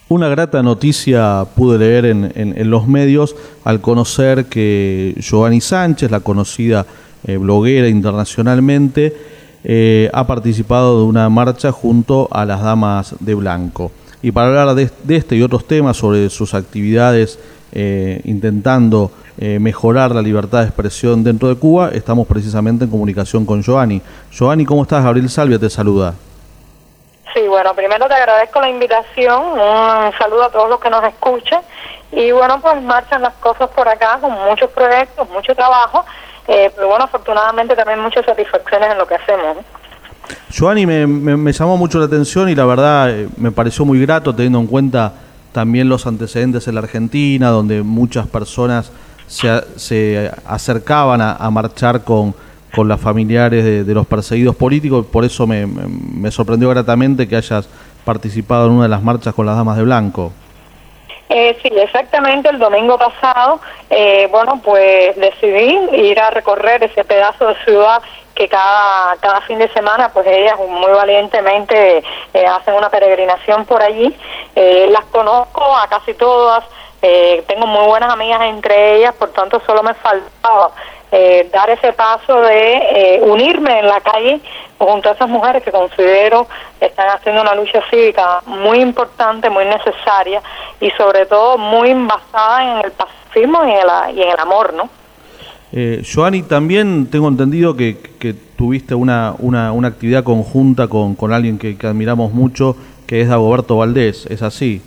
Una grata noticia pude leer en los medios al conocer que Giovanni Sánchez, la conocida bloguera internacionalmente, ha participado de una marcha junto a las Damas de Blanco. Y para hablar de este y otros temas sobre sus actividades intentando mejorar la libertad de expresión dentro de Cuba, estamos precisamente en comunicación con Giovanni. Giovanni, ¿cómo estás? Gabriel Salvia te saluda. Sí, bueno, primero te agradezco la invitación, un saludo a todos los que nos escuchan y bueno, pues marchan las cosas por acá con muchos proyectos, mucho trabajo, pero bueno, afortunadamente también muchas satisfacciones en lo que hacemos, ¿no? Giovanni, me llamó mucho la atención y la verdad me pareció muy grato teniendo en cuenta también los antecedentes en la Argentina, donde muchas personas se acercaban a marchar con las familiares de los perseguidos políticos. Por eso me sorprendió gratamente que hayas participado en una de las marchas con las Damas de Blanco. Sí, exactamente, el domingo pasado, bueno, pues decidí ir a recorrer ese pedazo de ciudad que cada fin de semana, pues ellas muy valientemente hacen una peregrinación por allí. Las conozco a casi todas, tengo muy buenas amigas entre ellas, por tanto solo me faltaba dar ese paso de unirme en la calle junto a esas mujeres que considero están haciendo una lucha cívica muy importante, muy necesaria y sobre todo muy basada en el pacifismo y en el amor, ¿no? Giovanni, también tengo entendido que tuviste una actividad conjunta con alguien que admiramos mucho, que es Dagoberto Valdés, ¿es así?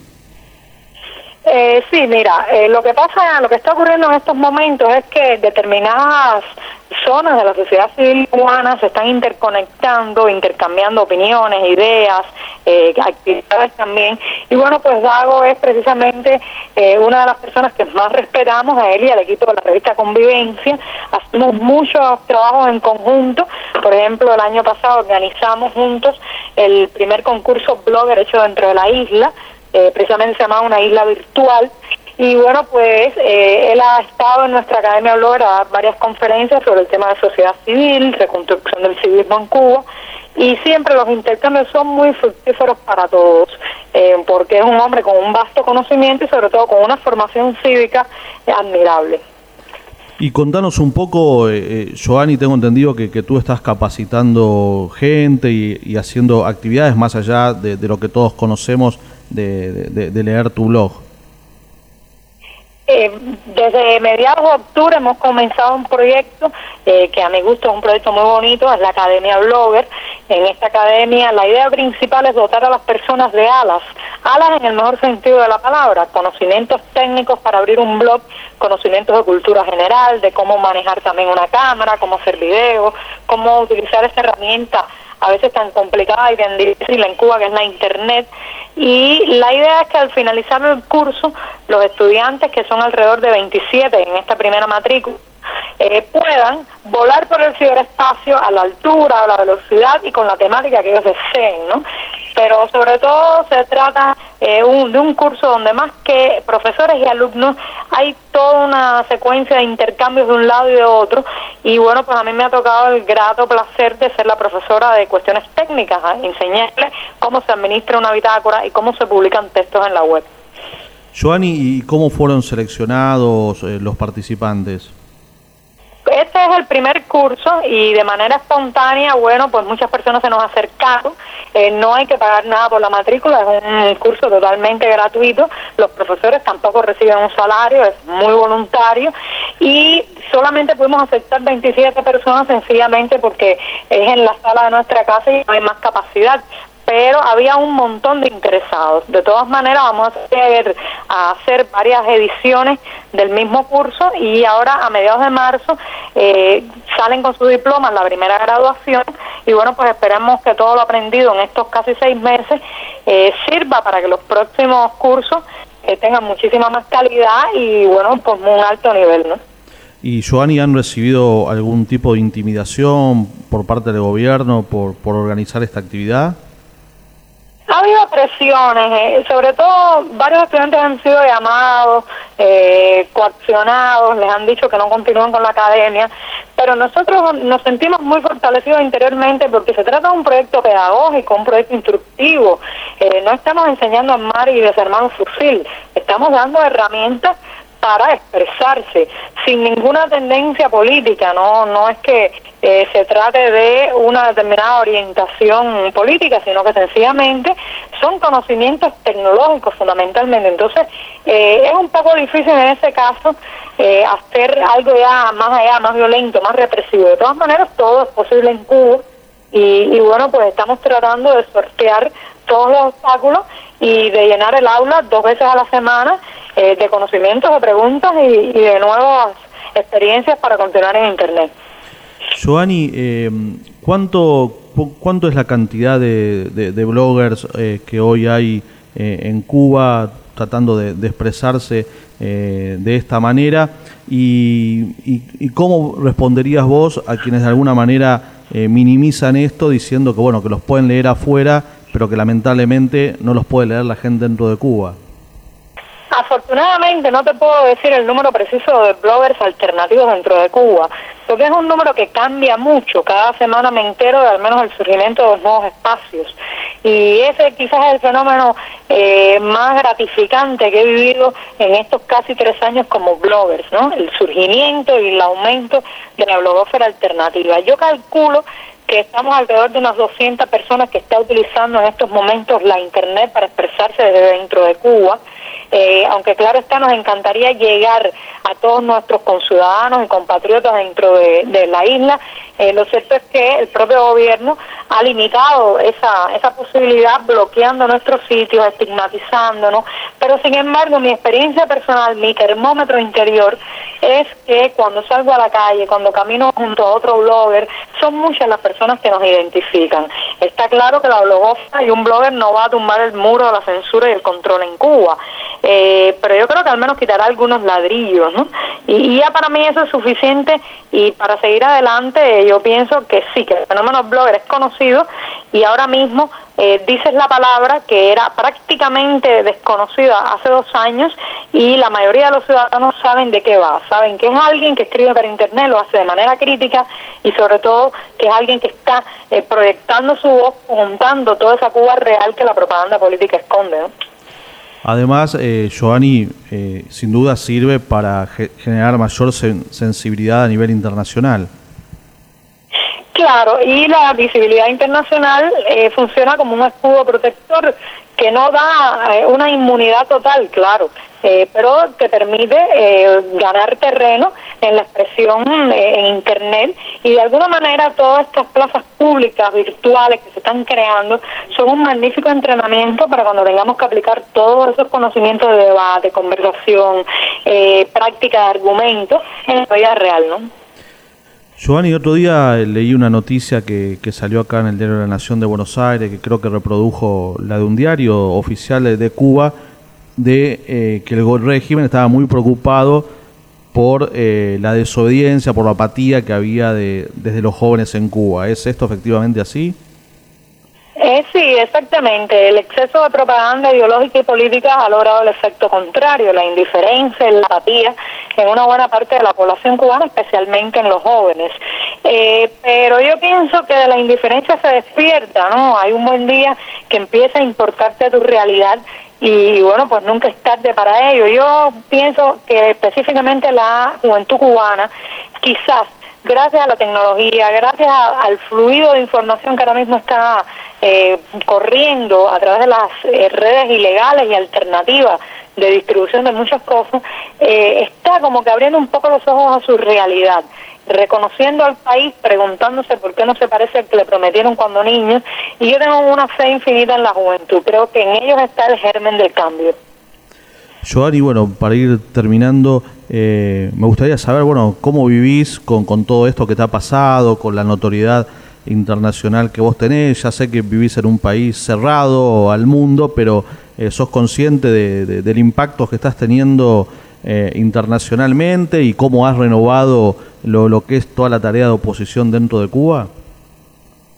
Sí, mira, lo que está ocurriendo en estos momentos es que determinadas zonas de la sociedad civil cubana se están interconectando, intercambiando opiniones, ideas, actividades también. Y bueno, pues Dago es precisamente una de las personas que más respetamos, a él y al equipo de la revista Convivencia. Hacemos muchos trabajos en conjunto. Por ejemplo, el año pasado organizamos juntos el primer concurso blogger hecho dentro de la isla. Precisamente se llama Una Isla Virtual, y bueno, pues él ha estado en nuestra Academia Blogger a dar varias conferencias sobre el tema de sociedad civil, reconstrucción del civismo en Cuba, y siempre los intercambios son muy fructíferos para todos, porque es un hombre con un vasto conocimiento y sobre todo con una formación cívica admirable. Y contanos un poco, Giovanni, tengo entendido que tú estás capacitando gente y haciendo actividades más allá de lo que todos conocemos de leer tu blog. Desde mediados de octubre hemos comenzado un proyecto que a mi gusto es un proyecto muy bonito, es la Academia Blogger. En esta academia la idea principal es dotar a las personas de alas en el mejor sentido de la palabra, conocimientos técnicos para abrir un blog, conocimientos de cultura general, de cómo manejar también una cámara, cómo hacer videos, cómo utilizar esa herramienta a veces tan complicada y tan difícil en Cuba, que es la Internet. Y la idea es que al finalizar el curso, los estudiantes, que son alrededor de 27 en esta primera matrícula, puedan volar por el ciberespacio a la altura, a la velocidad y con la temática que ellos deseen, ¿no? Pero sobre todo se trata de un curso donde más que profesores y alumnos hay toda una secuencia de intercambios de un lado y de otro, y bueno, pues a mí me ha tocado el grato placer de ser la profesora de cuestiones técnicas, enseñarles cómo se administra una bitácora y cómo se publican textos en la web. Giovanni, ¿y cómo fueron seleccionados los participantes? Este es el primer curso y de manera espontánea, bueno, pues muchas personas se nos acercaron. No hay que pagar nada por la matrícula, es un curso totalmente gratuito. Los profesores tampoco reciben un salario, es muy voluntario, y solamente pudimos aceptar 27 personas sencillamente porque es en la sala de nuestra casa y no hay más capacidad. Pero había un montón de interesados. De todas maneras, vamos a hacer varias ediciones del mismo curso, y ahora a mediados de marzo salen con su diploma en la primera graduación, y bueno, pues esperamos que todo lo aprendido en estos casi 6 meses sirva para que los próximos cursos tengan muchísima más calidad y bueno, pues un alto nivel, ¿no? ¿Y Giovanni, han recibido algún tipo de intimidación por parte del gobierno por organizar esta actividad? Ha habido presiones, sobre todo varios estudiantes han sido llamados, coaccionados, les han dicho que no continúen con la academia, pero nosotros nos sentimos muy fortalecidos interiormente porque se trata de un proyecto pedagógico, un proyecto instructivo. No estamos enseñando a armar y desarmar un fusil, estamos dando herramientas para expresarse sin ninguna tendencia política. No es que se trate de una determinada orientación política, sino que sencillamente son conocimientos tecnológicos fundamentalmente. Entonces es un poco difícil en ese caso hacer algo ya más allá, más violento, más represivo. De todas maneras, todo es posible en Cuba y bueno, pues estamos tratando de sortear todos los obstáculos y de llenar el aula 2 veces a la semana de conocimientos, de preguntas y de nuevas experiencias para continuar en Internet. Joanny, ¿cuánto es la cantidad de bloggers que hoy hay en Cuba tratando de expresarse de esta manera? ¿Y cómo responderías vos a quienes de alguna manera minimizan esto diciendo que bueno, que los pueden leer afuera, pero que lamentablemente no los puede leer la gente dentro de Cuba? Afortunadamente no te puedo decir el número preciso de bloggers alternativos dentro de Cuba, porque es un número que cambia mucho. Cada semana me entero de al menos el surgimiento de los nuevos espacios. Y ese quizás es el fenómeno más gratificante que he vivido en estos casi 3 años como bloggers, ¿no? El surgimiento y el aumento de la blogósfera alternativa. Yo calculo que estamos alrededor de unas 200 personas que están utilizando en estos momentos la Internet para expresarse desde dentro de Cuba. Aunque claro está, nos encantaría llegar a todos nuestros conciudadanos y compatriotas dentro de la isla. Lo cierto es que el propio gobierno ha limitado esa posibilidad, bloqueando nuestros sitios, estigmatizándonos, pero sin embargo mi experiencia personal, mi termómetro interior es que cuando salgo a la calle, cuando camino junto a otro blogger, son muchas las personas que nos identifican. Está claro que la blogósfera y un blogger no va a tumbar el muro de la censura y el control en Cuba, pero yo creo que al menos quitará algunos ladrillos, ¿no? Y ya para mí eso es suficiente, y para seguir adelante yo pienso que sí, que el fenómeno blogger es conocido y ahora mismo dices la palabra que era prácticamente desconocida hace 2 años y la mayoría de los ciudadanos saben de qué va, saben que es alguien que escribe para Internet, lo hace de manera crítica y sobre todo que es alguien que está proyectando su voz, juntando toda esa Cuba real que la propaganda política esconde, ¿no? Además, Joanny, sin duda sirve para generar mayor sensibilidad a nivel internacional. Claro, y la visibilidad internacional funciona como un escudo protector que no da una inmunidad total, claro, pero te permite ganar terreno en la expresión en Internet, y de alguna manera todas estas plazas públicas virtuales que se están creando son un magnífico entrenamiento para cuando tengamos que aplicar todos esos conocimientos de debate, conversación, práctica de argumentos en la vida real, ¿no? Joanny, otro día leí una noticia que salió acá en el diario de la Nación de Buenos Aires, que creo que reprodujo la de un diario oficial de Cuba, de que el régimen estaba muy preocupado por la desobediencia, por la apatía que había desde los jóvenes en Cuba. ¿Es esto efectivamente así? Sí, exactamente. El exceso de propaganda ideológica y política ha logrado el efecto contrario, la indiferencia y la apatía en una buena parte de la población cubana, especialmente en los jóvenes. Pero yo pienso que de la indiferencia se despierta, ¿no? Hay un buen día que empieza a importarte tu realidad y bueno, pues nunca es tarde para ello. Yo pienso que específicamente la juventud cubana, quizás gracias a la tecnología, gracias al fluido de información que ahora mismo está corriendo a través de las redes ilegales y alternativas de distribución de muchas cosas, está como que abriendo un poco los ojos a su realidad, reconociendo al país, preguntándose por qué no se parece al que le prometieron cuando niños, y yo tengo una fe infinita en la juventud, creo que en ellos está el germen del cambio. Joanny, bueno, para ir terminando, me gustaría saber, bueno, cómo vivís con todo esto que te ha pasado, con la notoriedad internacional que vos tenés. Ya sé que vivís en un país cerrado al mundo, pero sos consciente del impacto que estás teniendo internacionalmente y cómo has renovado lo que es toda la tarea de oposición dentro de Cuba.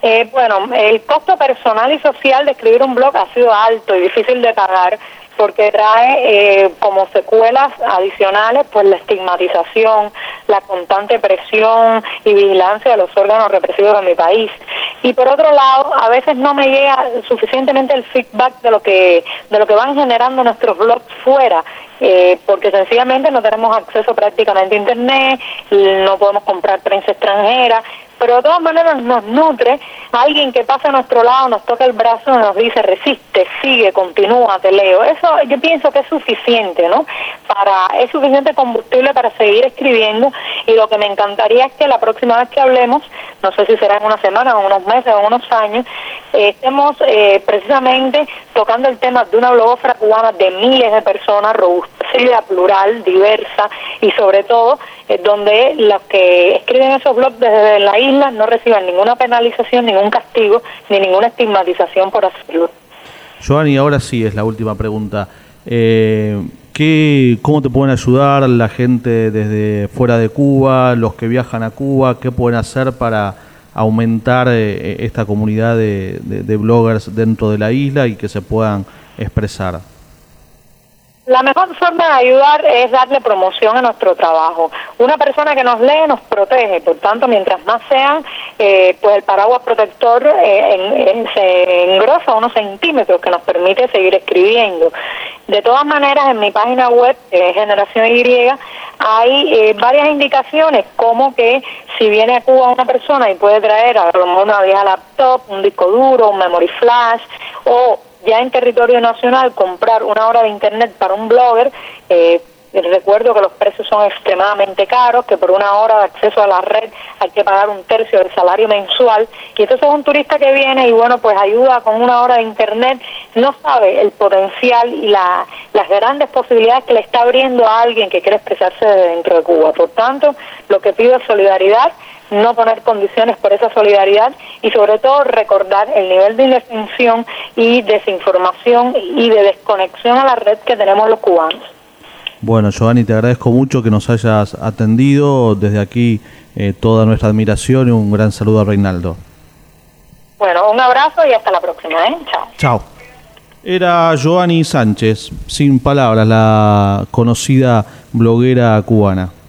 Bueno, el costo personal y social de escribir un blog ha sido alto y difícil de pagar, porque trae como secuelas adicionales pues la estigmatización, la constante presión y vigilancia de los órganos represivos de mi país. Y por otro lado, a veces no me llega suficientemente el feedback de lo que van generando nuestros blogs fuera, porque sencillamente no tenemos acceso prácticamente a internet, no podemos comprar prensa extranjera, pero de todas maneras nos nutre alguien que pasa a nuestro lado, nos toca el brazo y nos dice resiste, sigue, continúa, te leo. Eso yo pienso que es suficiente, ¿no? Es suficiente combustible para seguir escribiendo, y lo que me encantaría es que la próxima vez que hablemos, no sé si será en una semana, o unos meses, o unos años, estemos precisamente tocando el tema de una blogósfera cubana de miles de personas, robustecida, plural, diversa, y sobre todo donde los que escriben esos blogs desde la isla no reciban ninguna penalización, ningún castigo, ni ninguna estigmatización por hacerlo. Joanny, ahora sí es la última pregunta. ¿Cómo te pueden ayudar la gente desde fuera de Cuba, los que viajan a Cuba? ¿Qué pueden hacer para aumentar esta comunidad de bloggers dentro de la isla y que se puedan expresar? La mejor forma de ayudar es darle promoción a nuestro trabajo. Una persona que nos lee nos protege, por tanto, mientras más sean, pues el paraguas protector se engrosa unos centímetros, que nos permite seguir escribiendo. De todas maneras, en mi página web, Generación Y, hay varias indicaciones, como que si viene a Cuba una persona y puede traer a lo mejor una vieja laptop, un disco duro, un memory flash, o ya en territorio nacional comprar una hora de internet para un blogger. Recuerdo que los precios son extremadamente caros, que por una hora de acceso a la red hay que pagar 1/3 del salario mensual, y entonces un turista que viene y bueno, pues ayuda con una hora de internet, no sabe el potencial y las grandes posibilidades que le está abriendo a alguien que quiere expresarse desde dentro de Cuba. Por tanto, lo que pido es solidaridad, no poner condiciones por esa solidaridad, y sobre todo recordar el nivel de indefensión y desinformación y de desconexión a la red que tenemos los cubanos. Bueno, Joanny, te agradezco mucho que nos hayas atendido. Desde aquí toda nuestra admiración y un gran saludo a Reinaldo. Bueno, un abrazo y hasta la próxima, Chao. Chao. Era Joanny Sánchez, sin palabras, la conocida bloguera cubana.